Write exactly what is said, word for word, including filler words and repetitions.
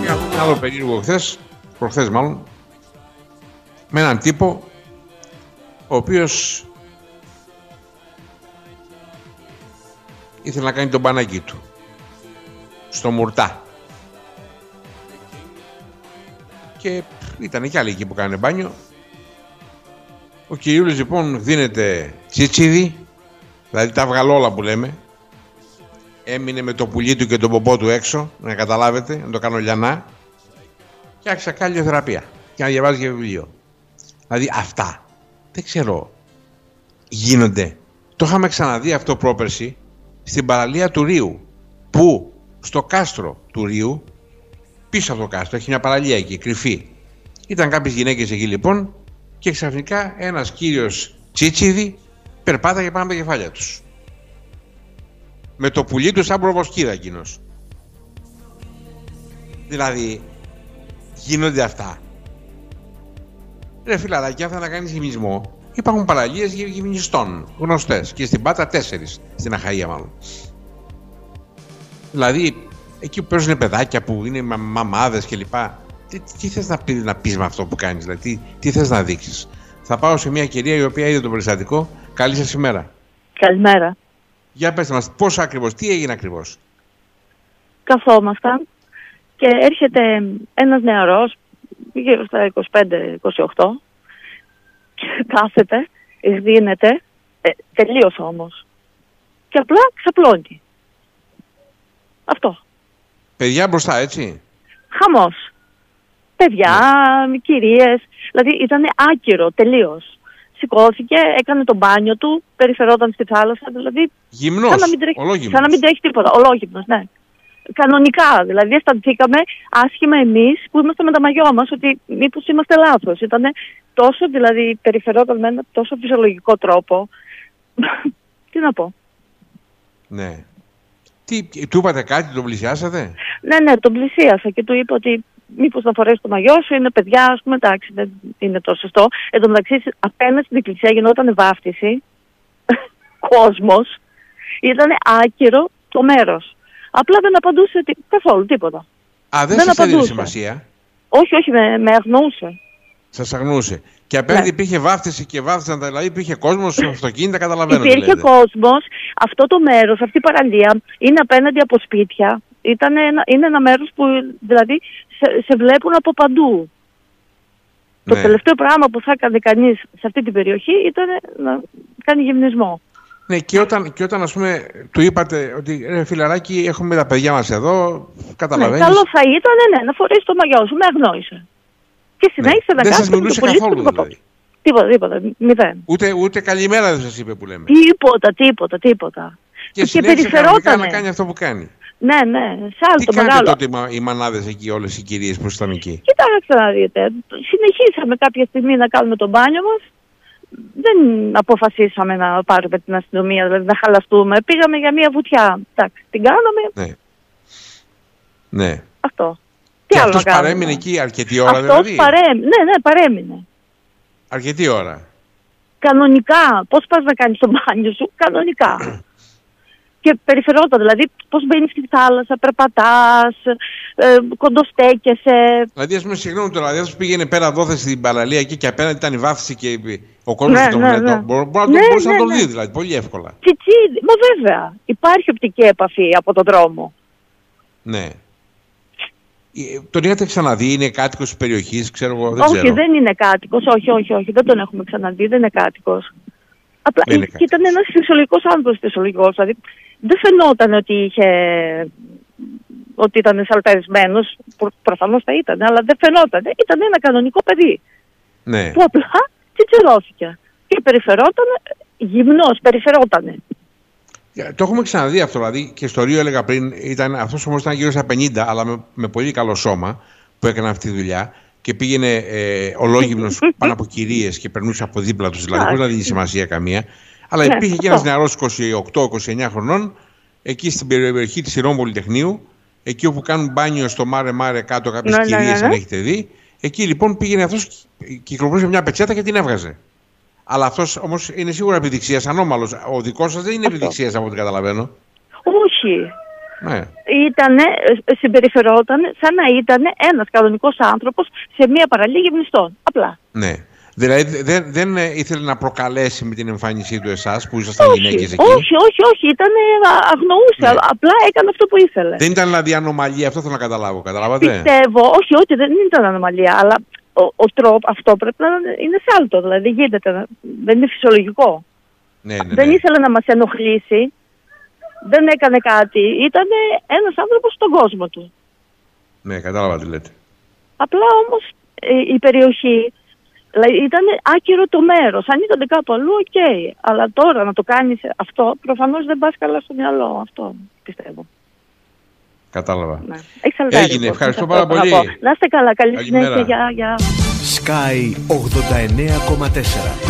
Ένα άλλο περίεργο χθες, προχθές μάλλον, με έναν τύπο ο οποίος ήθελε να κάνει τον μπανάκι του στο Μουρτά. Και ήταν και άλλοι εκεί που κάνανε μπάνιο. Ο κυριούλης λοιπόν δίνεται τσίτσιδι, δηλαδή τα βγαλόλα που λέμε. Έμεινε με το πουλί του και τον πομπό του έξω, να καταλάβετε, να το κάνω λιανά. Και άρχισα καλλιοθεραπεία και να διαβάζει και βιβλίο. Δηλαδή αυτά, δεν ξέρω, γίνονται. Το είχαμε ξαναδεί αυτό πρόπερση στην παραλία του Ρίου. Που στο κάστρο του Ρίου, πίσω από το κάστρο, έχει μια παραλία εκεί, κρυφή. Ήταν κάποιες γυναίκες εκεί λοιπόν και ξαφνικά ένας κύριος τσίτσιδι περπάταγε πάνω από τα κεφάλια τους. Με το πουλί του σαν προβοσκίδα εκείνος. Δηλαδή, γίνονται αυτά. Ρε φιλαράκι, αν θα να κάνεις γυμνισμό, υπάρχουν παραλίες γυμνιστών γνωστές και στην Πάτα τέσσερις, στην Αχαΐα μάλλον. Δηλαδή, εκεί που παίζουν παιδάκια που είναι μα, μαμάδες κλπ. Τι, τι θες να, πει, να πεις με αυτό που κάνεις, δηλαδή, τι, τι θες να δείξεις. Θα πάω σε μια κυρία η οποία είδε το περιστατικό. Καλή σας ημέρα. Καλημέρα. Για πέστε μας, πώς ακριβώς, τι έγινε ακριβώς. Καθόμασταν και έρχεται ένας νεαρός, γύρω στα είκοσι πέντε είκοσι οκτώ, και κάθεται, εκδίνεται, ε, τελείως όμως, και απλά ξαπλώνει. Αυτό. Παιδιά μπροστά, έτσι. Χαμός. Παιδιά, ναι. Κυρίες, δηλαδή ήταν άκυρο, τελείως. Σηκώθηκε, έκανε το μπάνιο του, περιφερόταν στη θάλασσα, δηλαδή... Γυμνός, σαν να μην τρέχει, ολόγυμνος. Σαν να μην τρέχει τίποτα, ολόγυμνος, ναι. Κανονικά, δηλαδή αισθανθήκαμε άσχημα εμείς που είμαστε με τα μαγιό μας, ότι μήπως είμαστε λάθος. Ήταν τόσο, δηλαδή, περιφερόταν με ένα τόσο φυσιολογικό τρόπο. Τι να πω. Ναι. Τι, του είπατε κάτι, τον πλησιάσατε? Ναι, ναι, τον πλησίασα και του είπα ότι μήπως να φορέσει το μαγιό σου, είναι παιδιά, ας πούμε, εντάξει, δεν είναι τόσο σωστό. Εν τω μεταξύ, απέναντι στην εκκλησία γινόταν βάφτιση, κόσμος, ήταν άκυρο το μέρος. Απλά δεν απαντούσε τί... καθόλου τίποτα. Α, δεν, δεν σας έδινε σημασία. Όχι, όχι, με, με αγνοούσε. Σας αγνοούσε. Και απέναντι ναι. Υπήρχε βάφτιση και βάφτισαν, δηλαδή υπήρχε κόσμος, αυτοκίνητα, καταλαβαίνω. Υπήρχε κόσμος, αυτό το μέρος, αυτή η παραλία είναι απέναντι από σπίτια. Ήταν ένα, είναι ένα μέρος που δηλαδή σε, σε βλέπουν από παντού. Ναι. Το τελευταίο πράγμα που θα έκανε κανείς σε αυτή την περιοχή ήταν να κάνει γυμνισμό. Ναι, και όταν, και όταν ας πούμε του είπατε ότι ρε φιλαράκι έχουμε τα παιδιά μας εδώ, καταλαβαίνεις. Ναι, καλό θα ήταν ναι, να φορέσει το μαγιό σου, με αγνόησε. Και συνέχισε ναι. να κάνει. Δεν σας μιλούσε καθόλου δηλαδή. Τίποτα, τίποτα, μηδέν. Ούτε, ούτε καλημέρα δεν σας είπε που λέμε. Τίποτα, τίποτα, τίποτα. Και, και περιφερόταν να κάνει αυτό που κάνει. Ναι, ναι, σαν τι το κάνετε μεγάλο. τότε οι μανάδες εκεί, όλες οι κυρίες που ήταν εκεί? Κοιτάξτε να δείτε, συνεχίσαμε κάποια στιγμή να κάνουμε το μπάνιο μας. Δεν αποφασίσαμε να πάρουμε την αστυνομία, δηλαδή να χαλαστούμε. Πήγαμε για μια βουτιά. Εντάξει, την κάναμε. Ναι. Ναι. Αυτό. Και τι αυτός παρέμεινε εκεί αρκετή ώρα? Αυτός δηλαδή. παρέμεινε. Ναι, ναι, παρέμεινε. Αρκετή ώρα. Κανονικά. Πώς πας να κάνεις το μπάνιο σου? Κανονικά. Και περιφερόταν, δηλαδή πώς μπαίνεις στη θάλασσα, περπατάς, ε, κοντοστέκεσαι. Δηλαδή, ας πούμε, συγγνώμη τώρα, δηλαδή, πήγαινε πέρα δόθε στην παραλία εκεί και απέναντι ήταν η βάφτιση και ο κόσμος ναι, τον ναι, ναι. Μπορεί να, ναι, ναι, να τον ναι. δει, δηλαδή, πολύ εύκολα. Τσιτσί, μα βέβαια, υπάρχει οπτική επαφή από τον δρόμο. Ναι. Τον είχατε ξαναδεί, είναι κάτοικος της περιοχής, ξέρω εγώ, δεν όχι, ξέρω. δεν είναι κάτοικος, όχι, όχι, όχι, δεν τον έχουμε ξαναδεί, δεν είναι κάτοικος. Απλά δεν είναι και ήταν ένας φυσιολογικός άνθρωπος, φυσιολογικός, δηλαδή δεν φαινόταν ότι είχε, ότι ήταν σαλταρισμένος, προ, προφανώς θα ήταν, αλλά δεν φαινόταν, ήταν ένα κανονικό παιδί. Ναι. Που απλά τσιτσιρώθηκε και περιφερόταν, γυμνός, περιφερότανε. Το έχουμε ξαναδεί αυτό, δηλαδή και στο Ρίο έλεγα πριν, ήταν, αυτός όμως ήταν γύρω στα πενήντα, αλλά με, με πολύ καλό σώμα που έκανε αυτή τη δουλειά και πήγαινε ε, ολόγυμνος πάνω από κυρίες και περνούσε από δίπλα τους, δηλαδή χωρίς να δίνει σημασία καμία. Αλλά ναι, υπήρχε και ένας νεαρός είκοσι οκτώ είκοσι εννιά χρονών, εκεί στην περιοχή της Ηρών Πολυτεχνείου, εκεί όπου κάνουν μπάνιο στο Μάρε Μάρε κάτω κάποιες ναι, κυρίες, ναι, ναι, ναι. αν έχετε δει. Εκεί λοιπόν πήγαινε αυτός, κυκλοφορούσε μια πετσέτα και την έβγαζε. Αλλά αυτός όμως είναι σίγουρα επιδειξίας, ανώμαλος. Ο δικός σας δεν είναι επιδειξίας από ό,τι καταλαβαίνω. Όχι. Ναι. Ήτανε, συμπεριφερόταν σαν να ήταν ένας κανονικός άνθρωπος σε μια παραλία γυμνιστών. Απλά. Ναι. Δηλαδή δεν, δεν ήθελε να προκαλέσει με την εμφάνισή του εσάς που ήσασταν γυναίκες εκεί. Όχι, όχι, όχι. Ήταν αγνοούσε. Ναι. Απλά έκανε αυτό που ήθελε. Δεν ήταν δηλαδή ανομαλία, αυτό θέλω να καταλάβω. Καταλάβατε. Πιστεύω, όχι, όχι, δεν ήταν ανομαλία. Αλλά ο, ο τρόπος αυτό πρέπει να είναι σάλτο. Δηλαδή γίνεται. Δεν είναι φυσιολογικό. Ναι, ναι, ναι. Δεν ήθελε να μας ενοχλήσει. Δεν έκανε κάτι. Ήταν ένας άνθρωπος στον κόσμο του. Ναι, κατάλαβα τι λέτε. Απλά όμως ε, η περιοχή. Δηλαδή ήταν άκυρο το μέρος. Αν ήταν κάπου αλλού, οκ. Okay. Αλλά τώρα να το κάνεις αυτό, προφανώς δεν πας καλά στο μυαλό. Αυτό πιστεύω. Κατάλαβα. Ναι. Έγινε. Ευχαριστώ πάρα πολύ. Να είστε καλά. Καλή συνέχεια. Γεια, γεια. Sky ογδόντα εννέα κόμμα τέσσερα